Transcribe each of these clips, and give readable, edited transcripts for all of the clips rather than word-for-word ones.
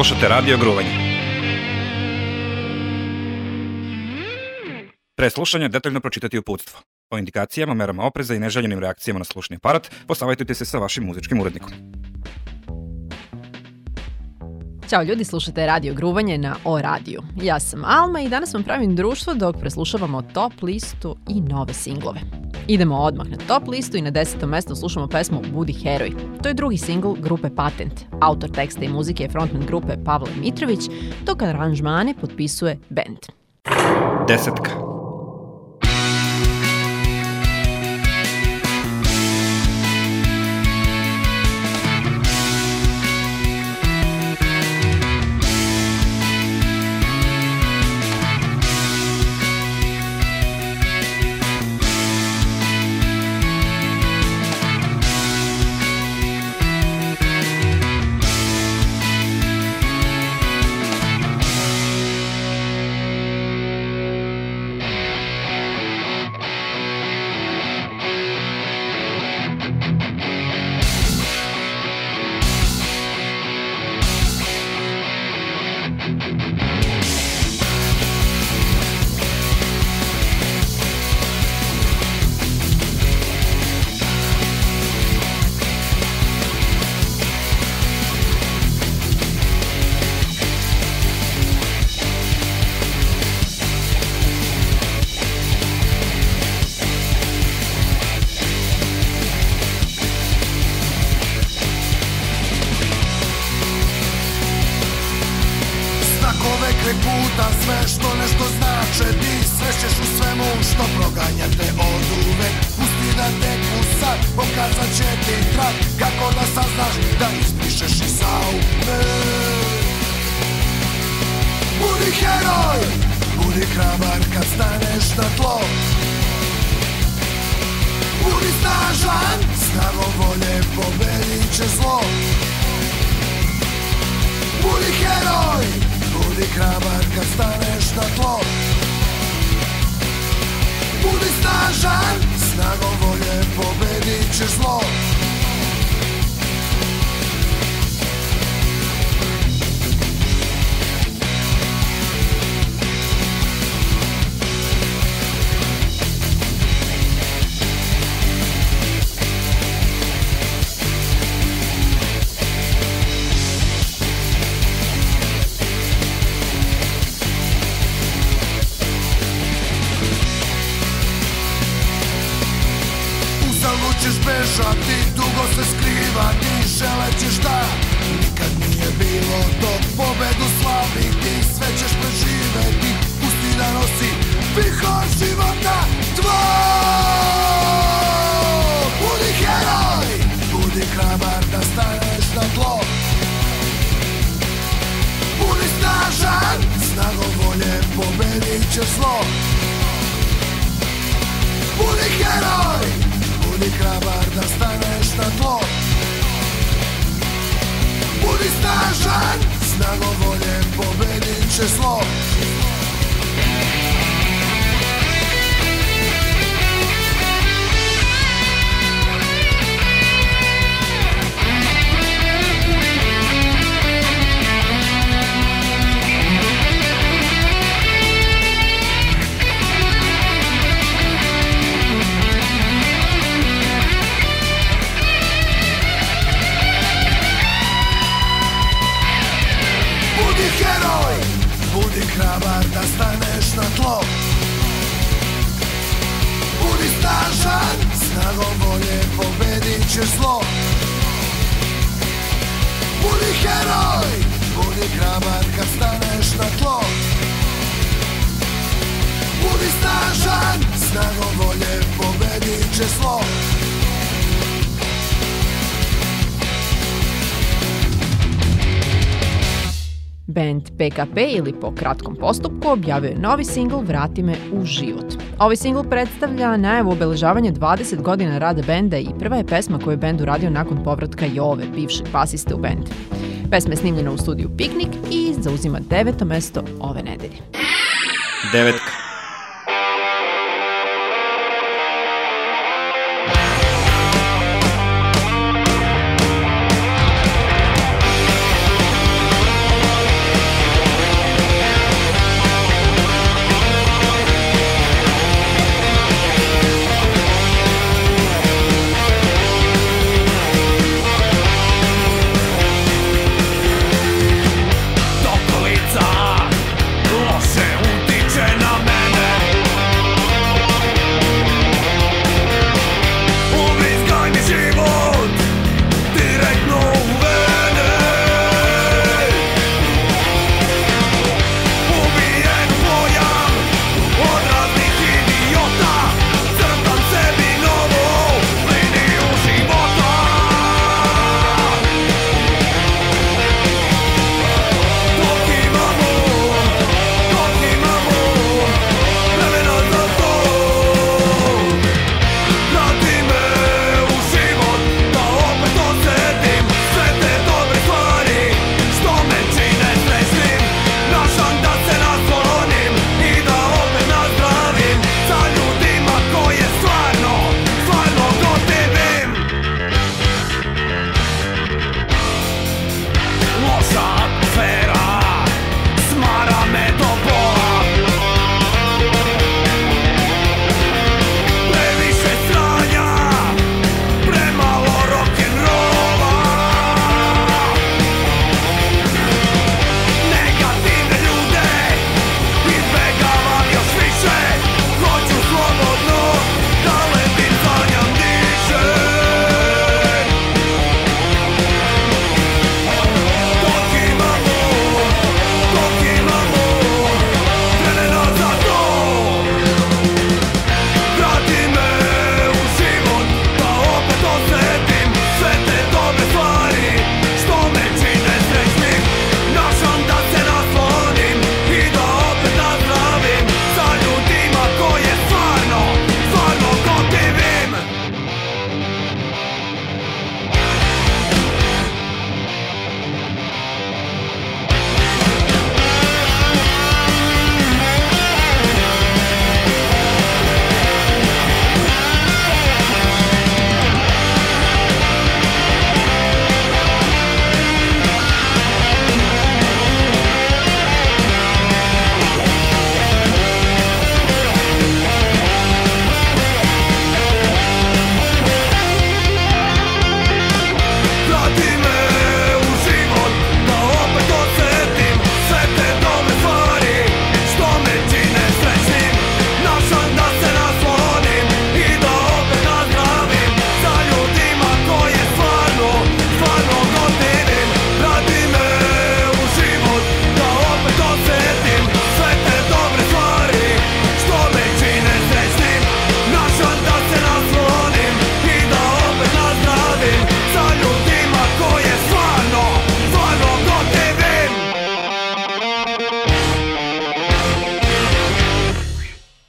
Slušate Radio Gruvanje. Pre slušanja detaljno pročitati uputstvo. O indikacijama, merama opreza i neželjenim reakcijama na slušni aparat posavajtujte se sa vašim muzičkim urednikom. Ćao ljudi, slušate Radio Gruvanje na O Radiju. Ja sam Alma i danas vam pravim društvo dok preslušavamo top listu i nove singlove. Idemo odmah na top listu i na 10. mestu slušamo pesmu Budi heroj. To je drugi singl grupe Patent. Autor teksta i muzike je frontman grupe Pavle Mitrović, dok aranžmane potpisuje bend. 10. puta sve što nešto znače ti srećeš u svemu što proganja te od uvek. Pusti da teku sad, pokazat će ti trag kako da saznaš da izbrišeš i zauvek. Budi heroj, budi hrabar kad staneš na tlo. Budi snažan, snagom volje pobedit će zlo. Budi heroj, budi hrabar kad staneš na tlo. Budi snažan, snagom volje pobedit ćeš zlo. Ćeš bežati, dugo se skrivati, želećeš da nikad nije bilo dok pobedu slavi ti sve ćeš preživeti, pusti da nosi vihor života tvoj. Budi heroj, budi hrabar da staneš na tlo. Budi snažan, snagom volje pobedit ćeš zlo. Budi heroj, budi hrabar da staneš na tlo. Budi snažan, snagom volje pobedit će zlo. Heroj, budi hrabar da staneš na tlo. Budi snažan, snagom volje pobedit ćeš zlo. Budi heroj, budi hrabar kad staneš na tlo. Budi snažan, snagom volje pobedit ćeš zlo. Band PKP ili po kratkom postupku objavio je novi singl Vrati me u život. Ovaj singl predstavlja najavu obeležavanja 20 godina rada benda i prva je pesma koju je bend uradio nakon povratka Jove, bivšeg basiste u bend. Pesma je snimljena u studiju Piknik i zauzima 9. mesto ove nedelje. 9.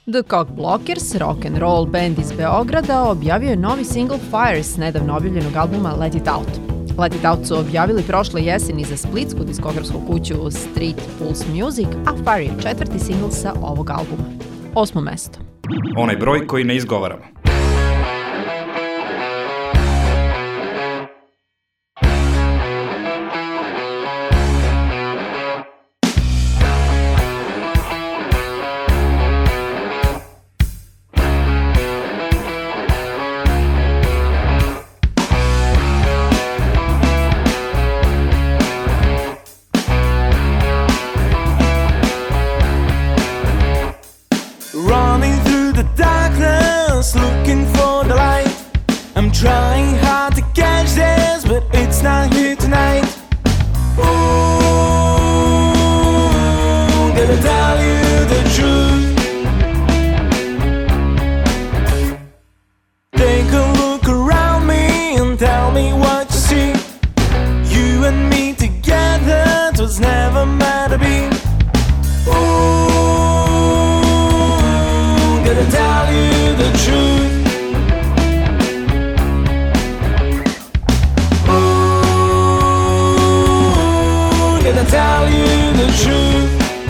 The Cockblockers, rock and roll band iz Beograda, objavio je novi single Fires nedavno objavljenog albuma Let It Out. Let It Out su objavili prošle jeseni za splitsku diskografsku kuću Street Pulse Music, a Fire je 4. single sa ovog albuma. 8. mesto. Onaj broj koji ne izgovaramo. Trying hard to catch this, but it's not here tonight. Ooh, gonna tell you the truth. Take a look around me and tell me what you see. You and me together, 'twas never meant to be. Ooh, gonna tell you the truth. Tell you the truth.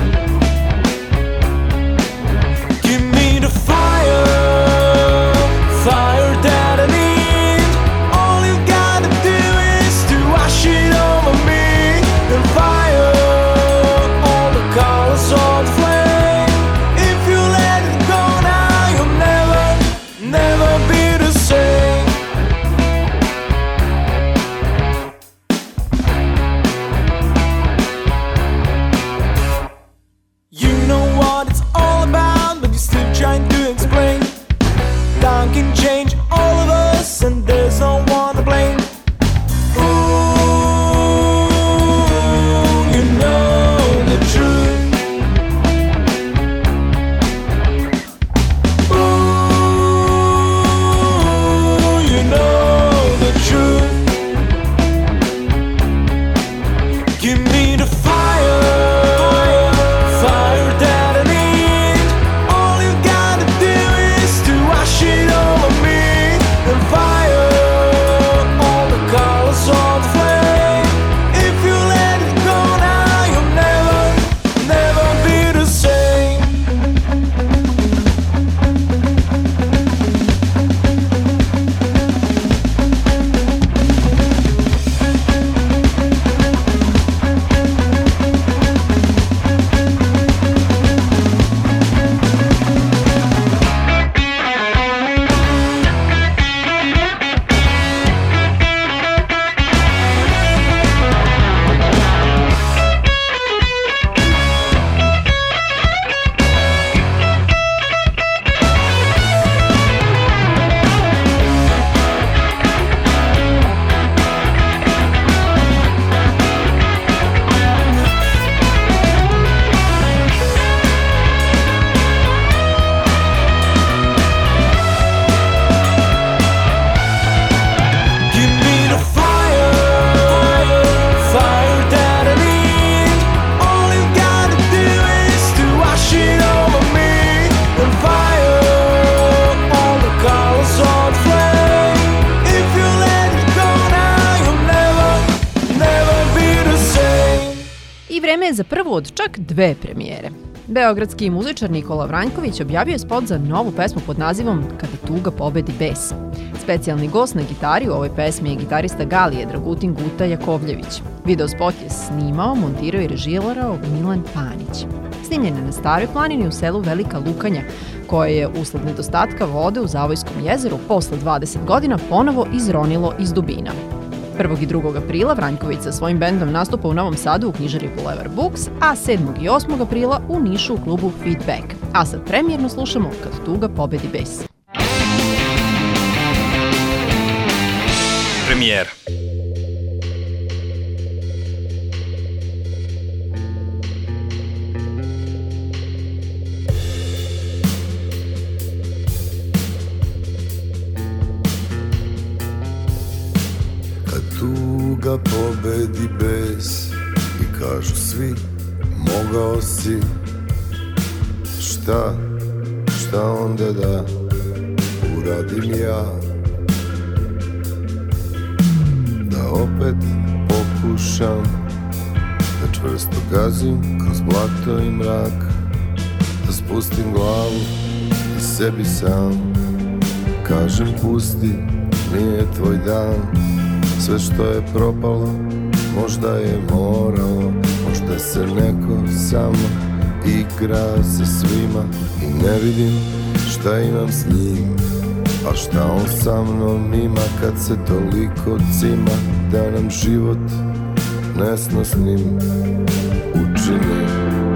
Give me the fire, fire that I need. All you gotta do is to wash it over me. The fire, all the colors of the flame. If you let it go now, you'll never, never be the same. Trying to explain, time can change all of us, and there's no one to blame. Ooh, you know the truth. Ooh, you know the truth. Give me the fire, fire that I need. All you gotta do is to wash it over me. And fire, all the colors of the flame. If you let it go now, you'll never, never be the same. Give me the fire, fire that I need. All you gotta do is to wash it over me. And fire, all the colors of the flame. If you let it go now, you'll never, never be the same. I vreme je za prvu od čak 2 premijere. Beogradski muzičar Nikola Vranjković objavio je spot za novu pesmu pod nazivom Kada tuga pobedi bes. Specijalni gost na gitari u ovoj pesmi je gitarista Galije Dragutin Guta Jakovljević. Video spot je snimao, montirao i režirao Milan Panić. Snimljen je na Staroj planini u selu Velika Lukanja, koje je usled nedostatka vode u Zavojskom jezeru posle 20 godina ponovo izronilo iz dubina. 1. i 2. aprila Vranjković sa svojim bendom nastupa u Novom Sadu u knjižari Boulevard Books, a 7. i 8. aprila u Nišu u klubu Feedback. A sad premijerno slušamo Kad tuga pobedi bes. Premijera. Tuga pobedi bes i kažu svi mogao si. Šta šta onda da uradim ja? Da opet pokušam da čvrsto gazim kroz blato i mrak, da spustim glavu i sebi sam kažem pusti, nije tvoj dan. Sve što je propalo možda je moralo, možda se neko samo igra sa svima i ne vidim šta imam s njim, a šta on sa mnom ima kad se toliko cima da nam život nesnosnim učini.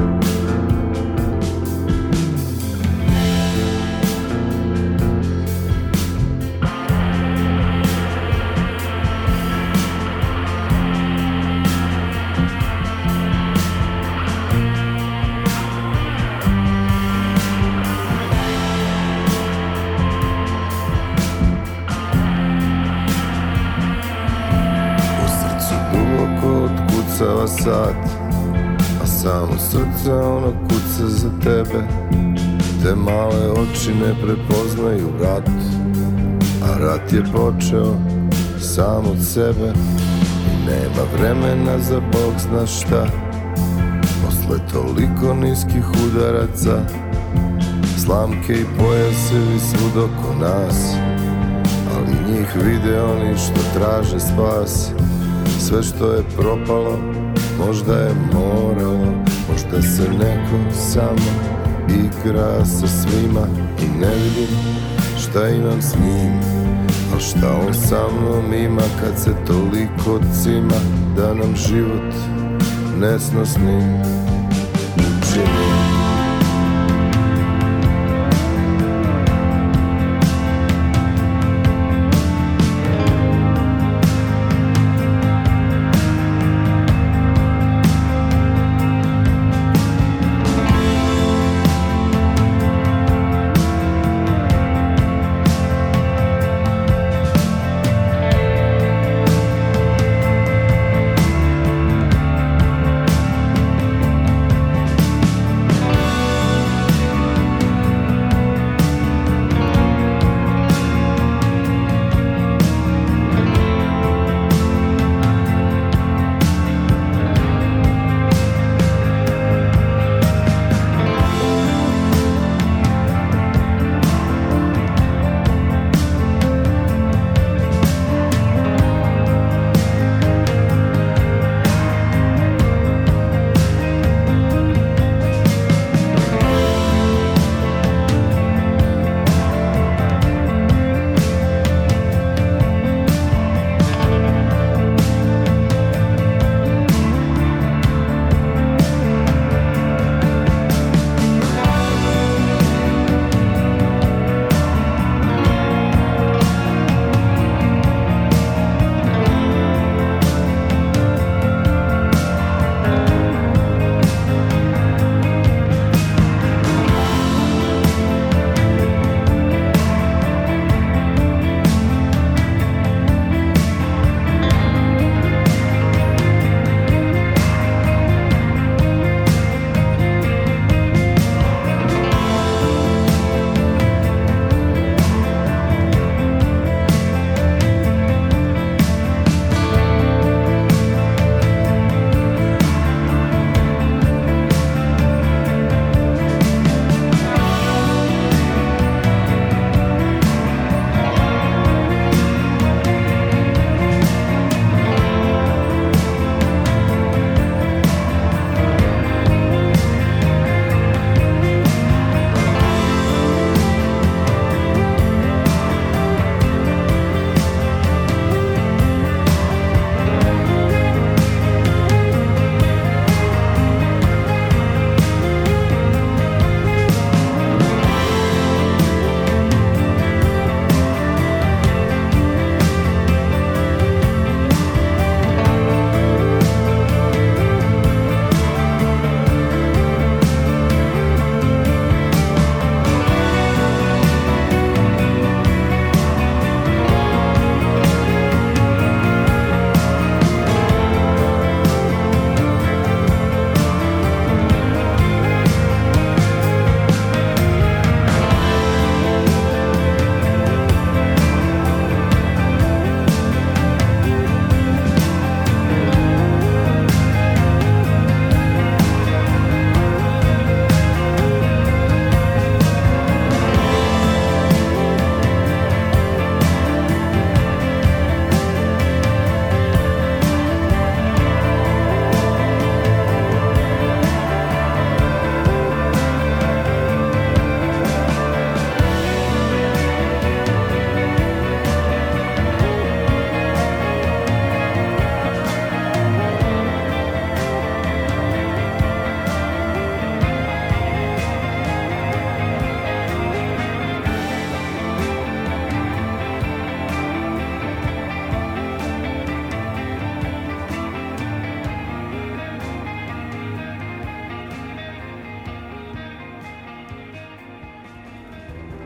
Sat, a samo srce ono kuca za tebe. Te male oči ne prepoznaju rat, a rat je počeo sam od sebe i nema vremena za Bog zna šta. Posle toliko niskih udaraca, slamke i pojasevi svud oko nas, ali njih vide oni što traže spas. Sve što je propalo možda je moralo, možda se neko samo igra sa svima i ne vidim šta imam s njim, a šta on sa mnom ima kad se toliko cima da nam život nesnosnim učini.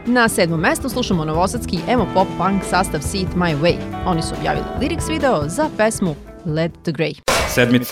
Na 7. mestu slušamo novosadski emo pop punk sastav See It My Way. Oni su objavili lyrics video za pesmu Led the Grey. 7.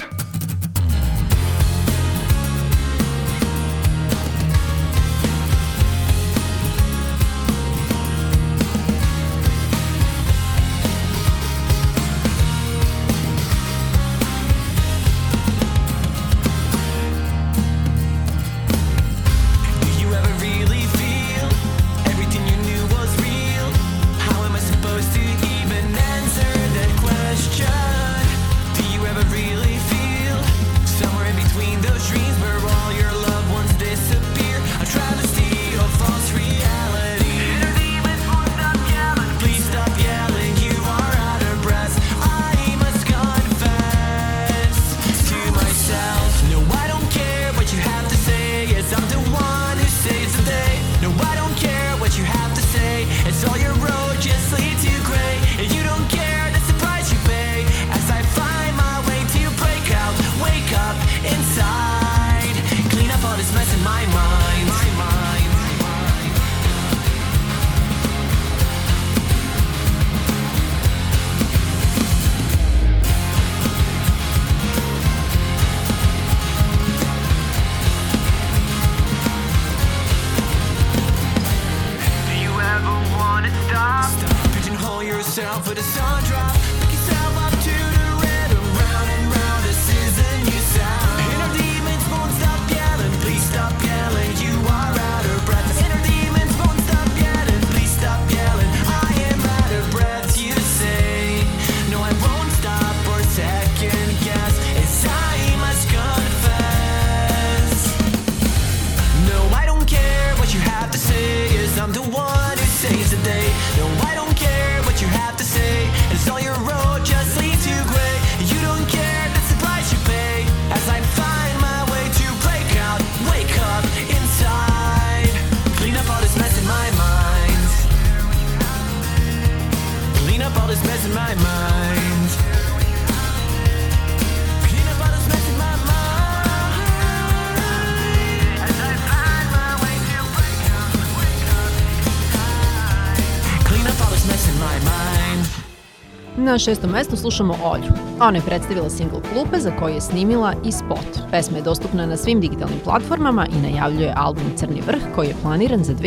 Na 6. mestu slušamo Olju. Ona je predstavila singl Klupe za koji je snimila i spot. Pesma je dostupna na svim digitalnim platformama i najavljuje album Crni vrh koji je planiran za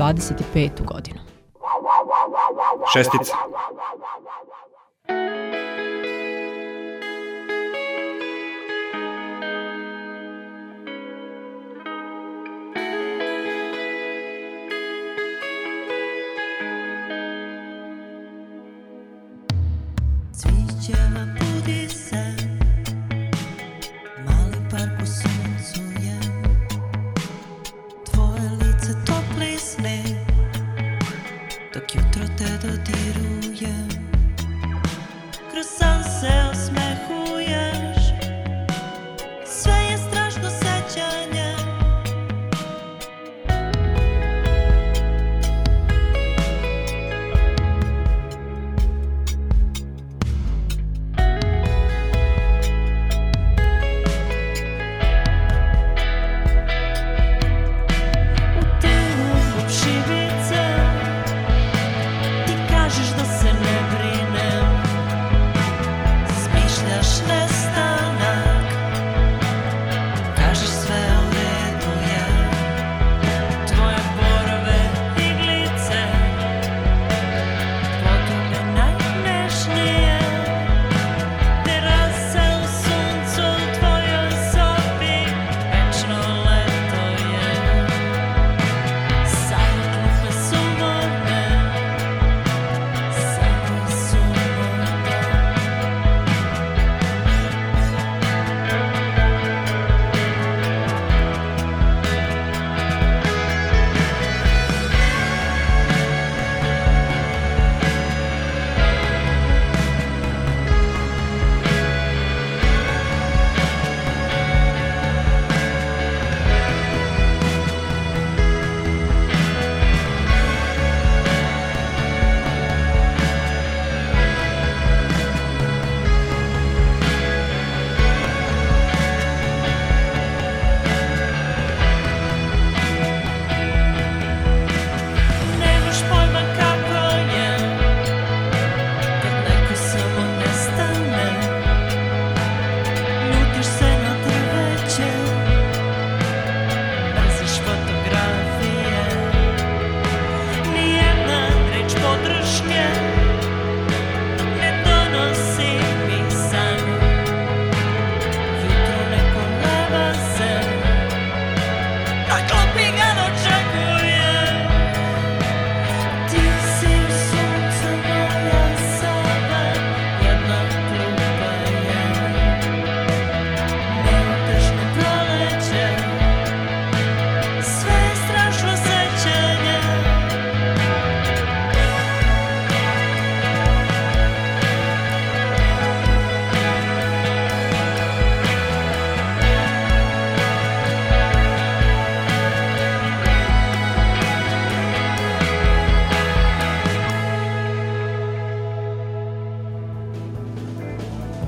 2025. godinu. 6. Cvijećeva budi se, mali park u suncu je, tvoje lice topli sne, dok jutro te dodiruje.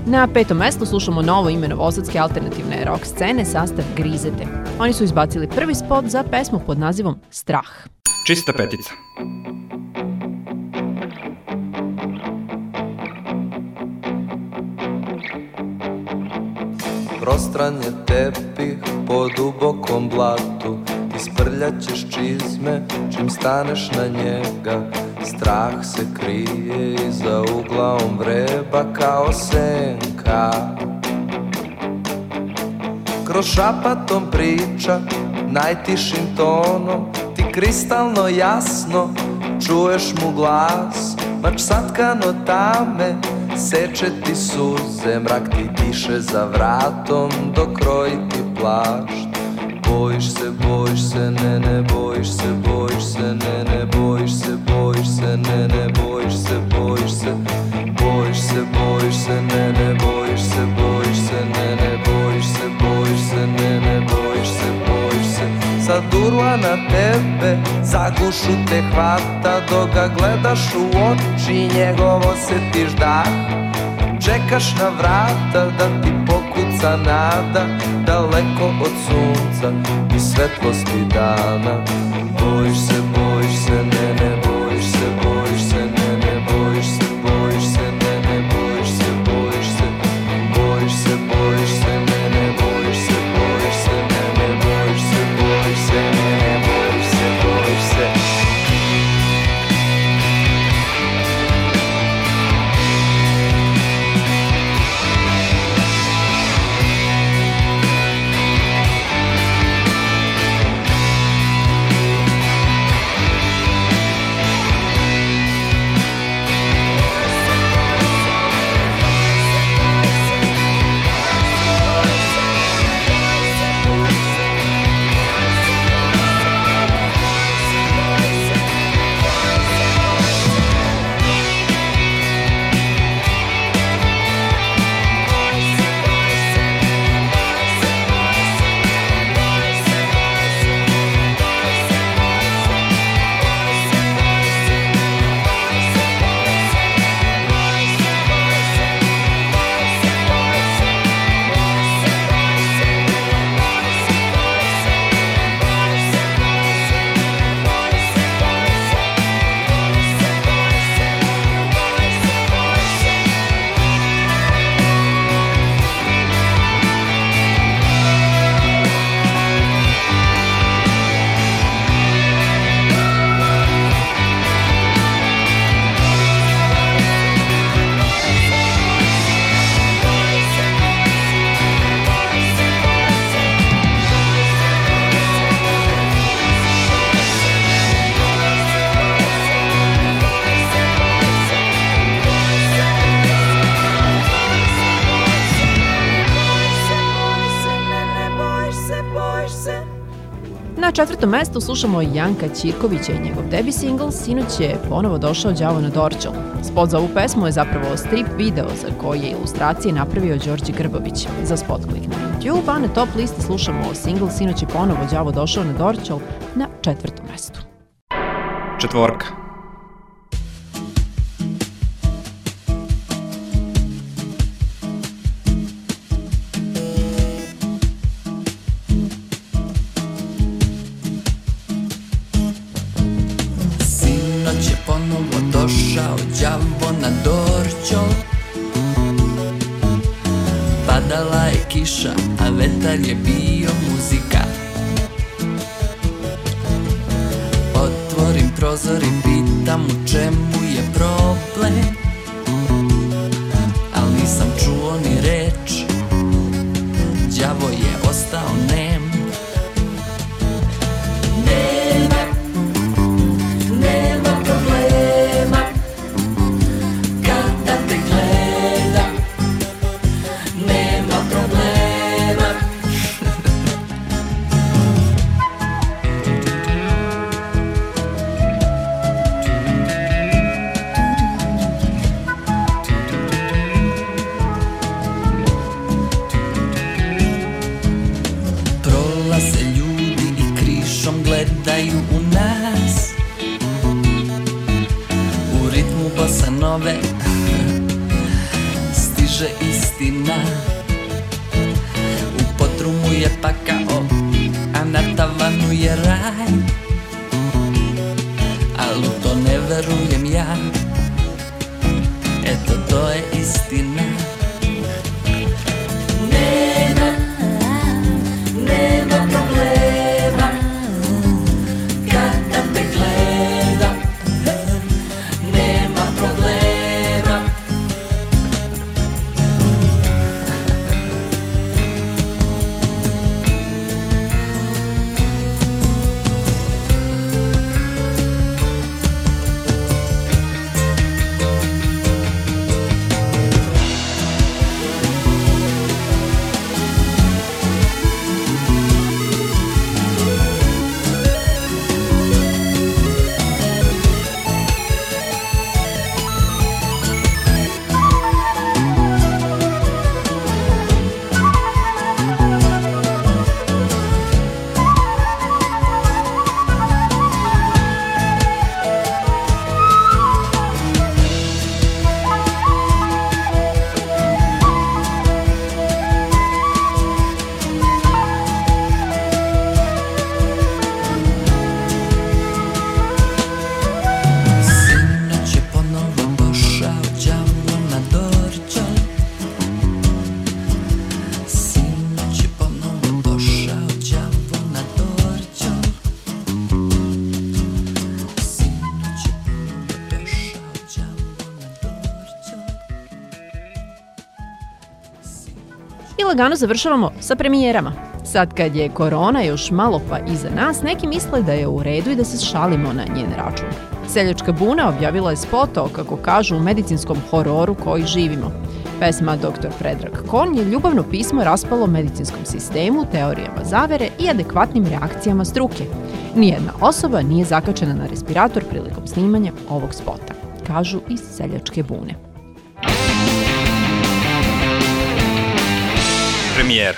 Na 5. mestu slušamo novo ime novosadske alternativne rock scene, sastav Grizete. Oni su izbacili prvi spot za pesmu pod nazivom Strah. Čista petica. Prostran je tepih po dubokom blatu, isprljaćeš čizme čim staneš na njega. Strah se krije iza ugla, on vreba kao senka. Kroz šapatom priča, najtišim tonom, ti kristalno jasno čuješ mu glas. Mač satkano tame, seče ti suze, mrak ti diše za vratom dok kroji ti plašt. Bojiš se, ne, ne bojiš se, ne, ne bojiš se, ne, ne bojiš se, bojiš se, ne, ne bojiš se, ne, ne bojiš se, ne, ne bojiš se. Sad urla na tebe, za gušu te hvata, dok ga gledaš u oči, njegov osjetiš dah. Čekaš na vrata da ti pokuca nada, daleko od sunca i svetlosti dana. Bojiš se, ne, ne bojiš se, ne, ne bojiš se, ne, ne bojiš se, ne, ne bojiš se, ne, ne bojiš se, ne, ne bojiš se. Na 4. mestu slušamo Janka Ćirkovića i njegov debi singl Sinoć je ponovo došao đavo na Dorćol. Spot za ovu pesmu je zapravo strip video za koji je ilustracije napravio Đorđe Grbović. Za spot klik na YouTube, a na top listi slušamo singl Sinoć je ponovo đavo došao na Dorćol na 4. mestu. Četvorka. Đavo na Dorćol, padala je kiša, a vetar je bio muzika. Otvorim prozor i pitam u čemu je problem, al nisam čuo ni reč, đavo je ostao nem. Nema problema kada te gledam, nema problema. Prolaze ljudi i krišom gledaju u nas, u ritmu bossa nove stiže kaže istina. U podrumu je pakao, a na tavanu je raj. Ali u to ne verujem ja. Eto to je istina. Nema problema kada me gleda. Nema problema. I lagano završavamo sa premijerama. Sad kad je korona još malo pa iza nas, neki misle da je u redu i da se šalimo na njen račun. Seljačka buna objavila je spot o, kako kažu, u medicinskom hororu koji živimo. Pesma Dr. Predrag Kon je ljubavno pismo raspalo medicinskom sistemu, teorijama zavere i adekvatnim reakcijama struke. Nijedna osoba nije zakačena na respirator prilikom snimanja ovog spota, kažu iz Seljačke bune. Premijer.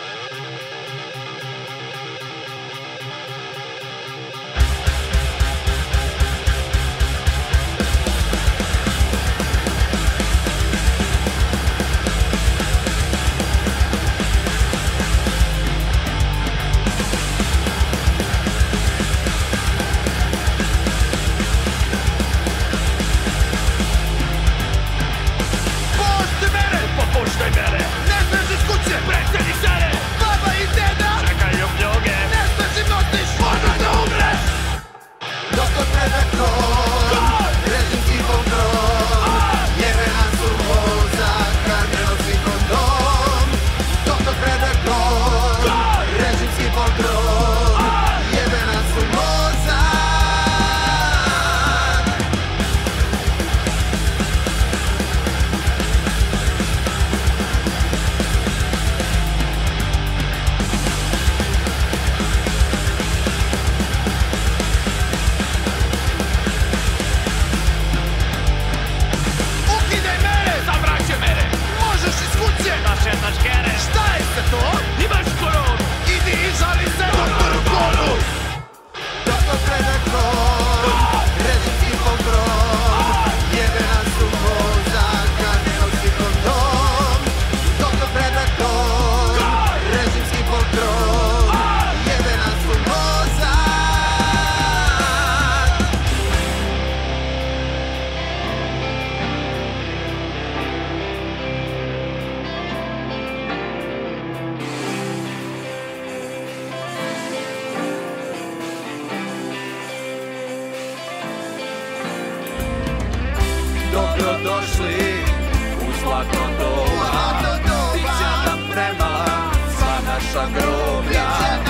Dobrodošli u zlatno doba. Biće nam premala sva naša groblja.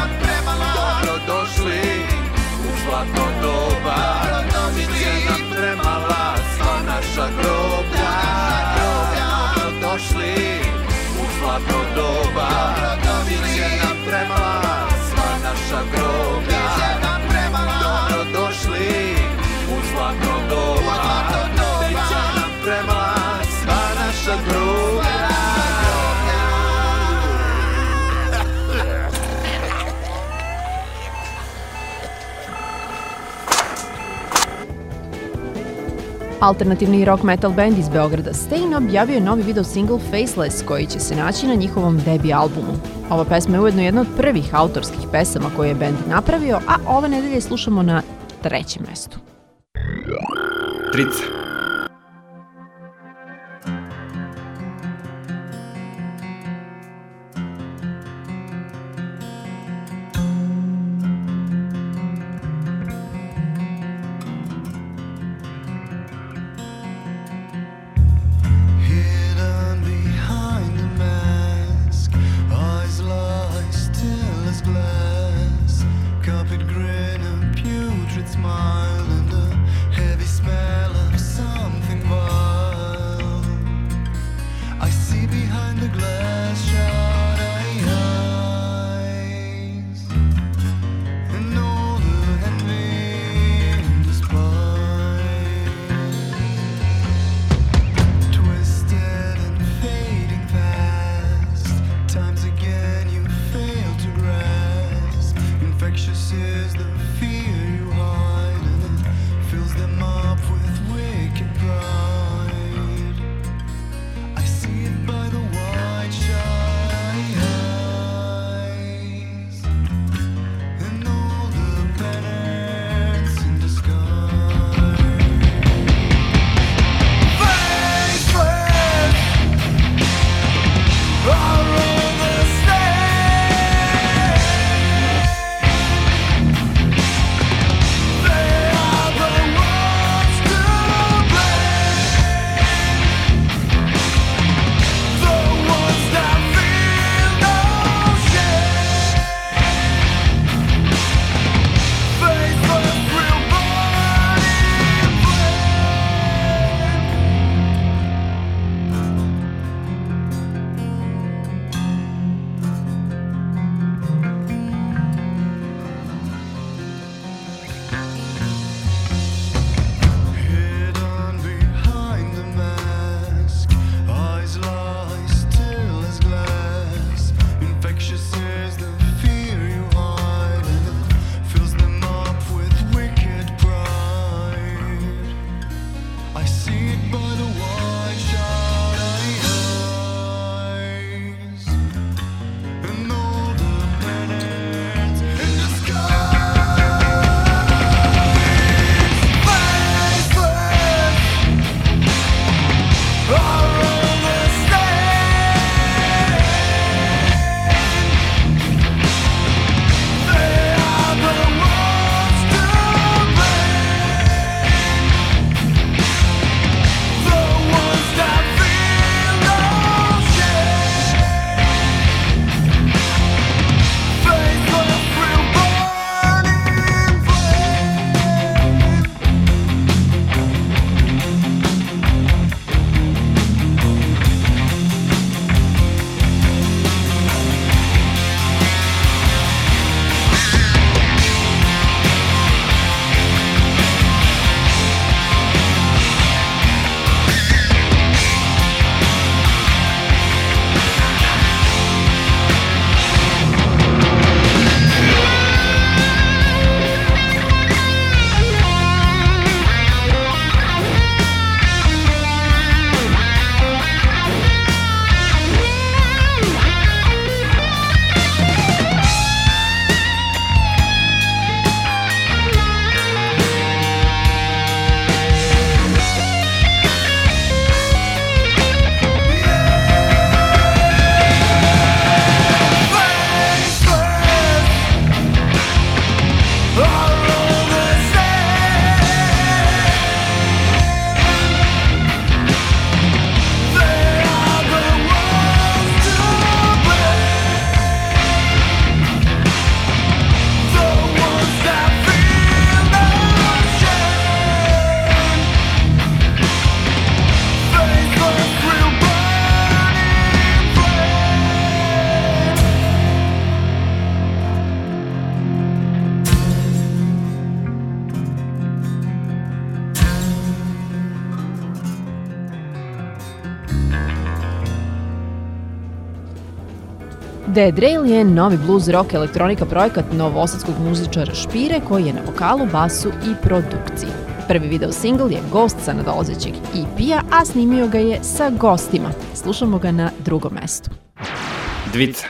Dobrodošli u zlatno doba. Biće nam premala sva naša groblja. Dobrodošli u zlatno doba. Biće nam premala sva naša groblja. Dobrodošli u zlatno doba. Premala sva naša groblja. Alternativni rock metal band iz Beograda Stain objavio je novi video single Faceless koji će se naći na njihovom debi albumu. Ova pesma je ujedno jedna od prvih autorskih pesama koje je band napravio, a ove nedelje slušamo na 3. mestu. Trica. Hidden behind a mask, eyes lie still as glass, copied grin, a putrid smile, and a heavy smell of something vile. I see behind the glass shut eyes, and all the envy and despite, twisted and fading fast. Times again you fail to grasp. Infectious is the fear you hide, and it fills them up with wicked pride. I see it by the wide shut eyes, and all the penance in disguise. Faceless are on the stage. They are the ones to blame, the ones that feel no shame. Faceless will burn in hidden behind the mask, eyes lie still as glass. Infectious is the fear you hide, and it fills them up with wicked pride. I see it by the wide shut eyes, and all the penance in disguise. Faceless are on the stage. They are the ones to blame, the ones that feel no shame. Faceless will burn in Dead Rail je novi blues rock elektronika projekat novosadskog muzičara Špire koji je na vokalu, basu i produkciji. Prvi video singl je gost sa nadolazećeg EP-a, a snimio ga je sa gostima. Slušamo ga na drugom mestu. Dvica.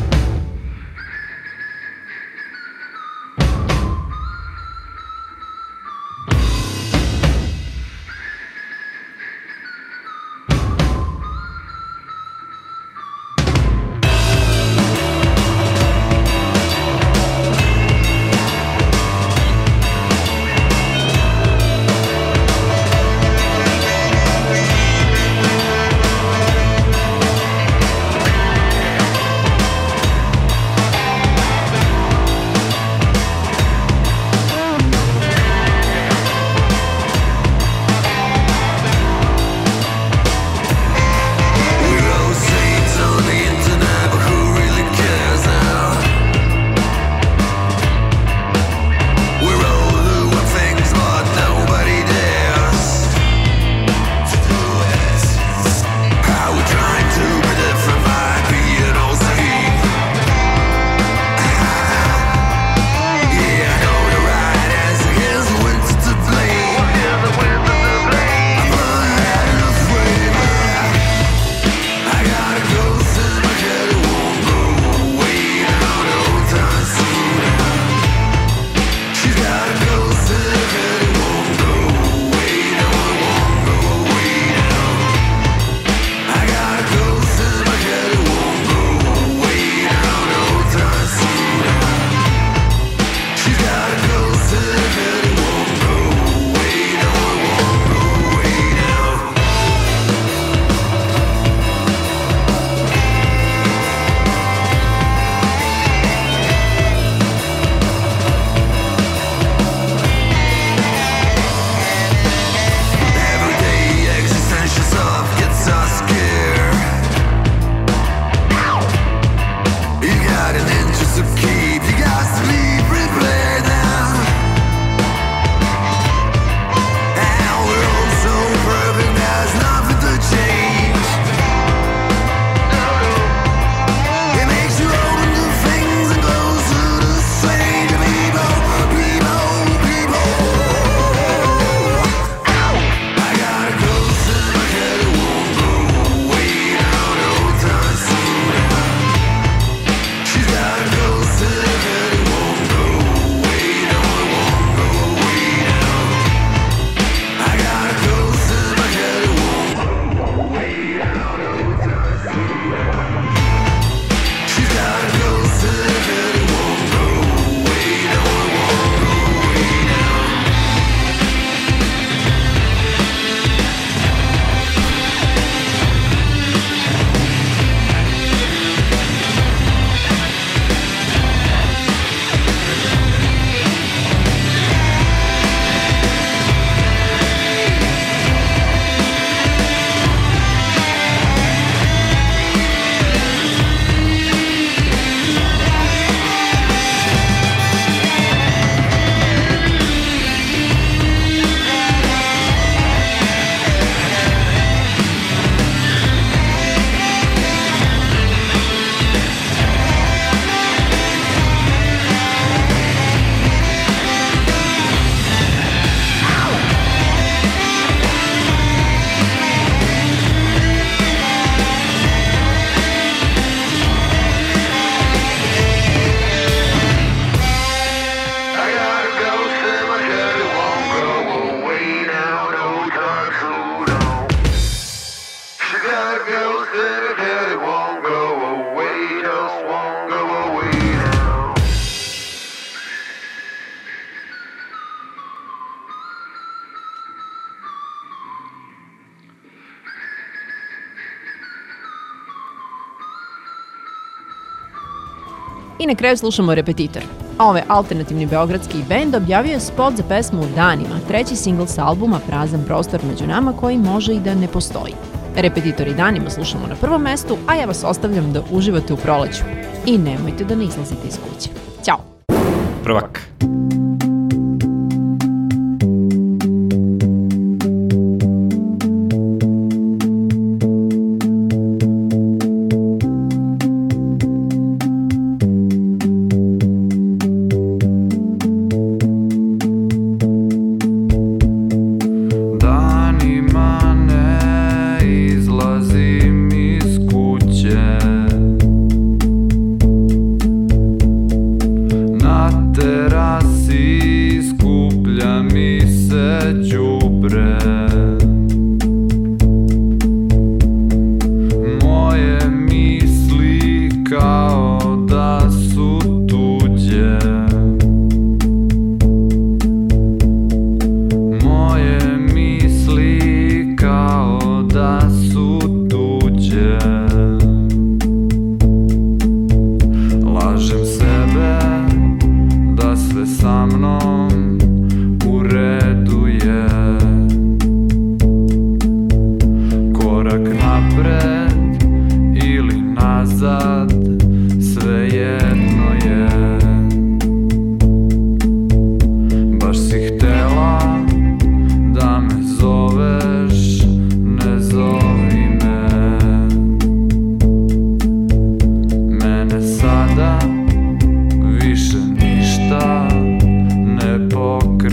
I na kraju slušamo Repetitor. Ovaj alternativni beogradski bend objavio je spot za pesmu Danima, treći singl sa albuma Prazan prostor među nama koji može i da ne postoji. Repetitor i Danima slušamo na prvom mestu, a ja vas ostavljam da uživate u proleću. I nemojte da ne izlazite iz kuće. Ćao! Prvak.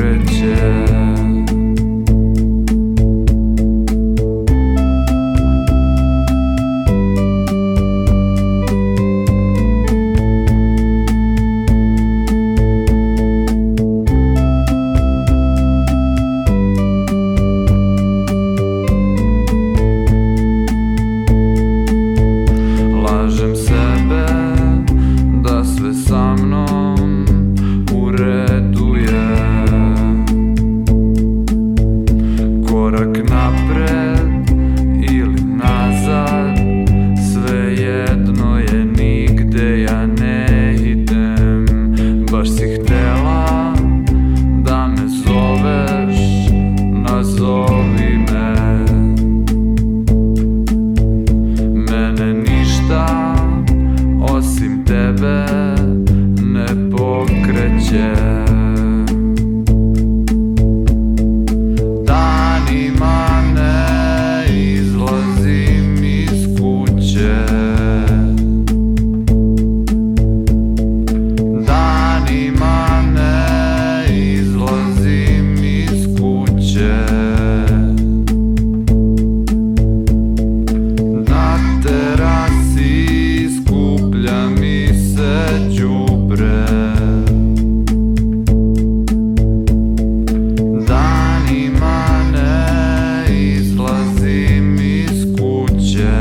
pokreće. Lažem sebe da sve sa mnom u redu je. Korak napred ili nazad, svejedno je, nigde ja ne idem. Baš si htela da me zoveš, nazovi me. Mene ništa osim tebe ne pokreće. Danima ne izlazim iz kuće. Danima ne izlazim iz kuće. Na terasi skuplja mi se đubre. Danima ne izlazim iz kuće.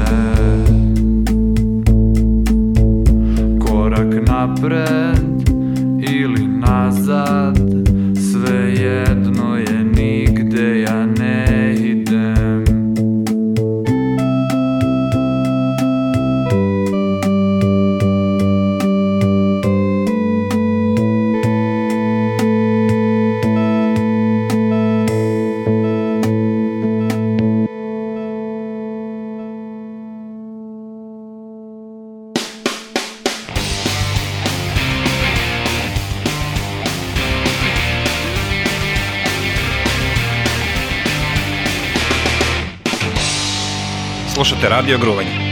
Korak napred ili nazad, svejedno je, nigde ja ne idem. Slušate Radio Gruvanje.